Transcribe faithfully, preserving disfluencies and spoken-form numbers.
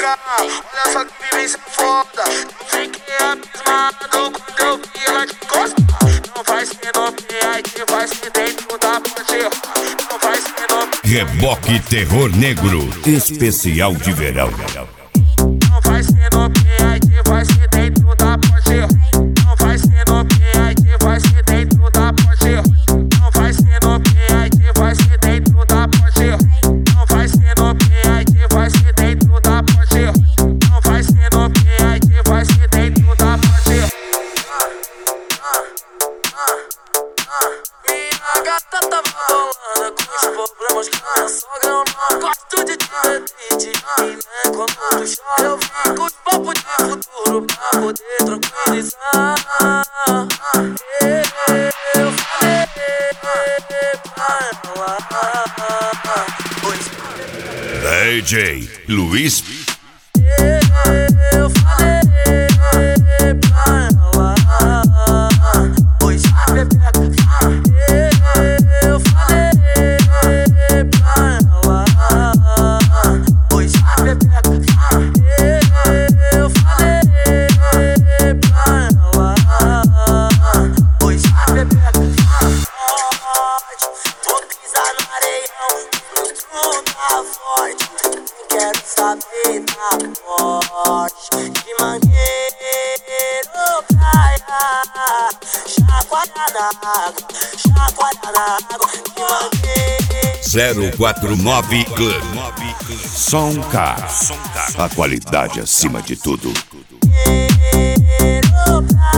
pica. Olha só que vivência foda. Fiquei abismado quando eu vi ela de costa. Não vai ser no pé, aí que vai ser dentro da ponte. Não vai ser no pé. Reboque Terror Negro, especial de verão. Não vai ser no pé, aí que vai ser dentro da ponte. Não vai ser no pé, aí que vai ser dentro da ponte. Não vai ser no pé, aí que vai ser dentro da ponte. Não vai ser no pé, aí que vai ser dentro da ponte. Não vai ser no pé, aí que vai ser dentro da ponte. Minha gata tá bolando com os problemas que minha sogra. Eu não gosto de te repetir, nem quando tu chora eu vim com os papos de futuro pra poder tranquilizar. Eu falei pra ela, pois D J Luiz. eu falei pra ela, pois a Bebeca. Eu falei pra ela, pois a Bebeca. Eu falei pra ela, pois a Bebeca. Vou pisar no areião, no tronco tá forte. Quero saber da morte. De mangueiro praia, chacoalha na água, chacoalha na água. De mangueiro zero quatro nove Club. Som K. A qualidade acima de tudo. praia.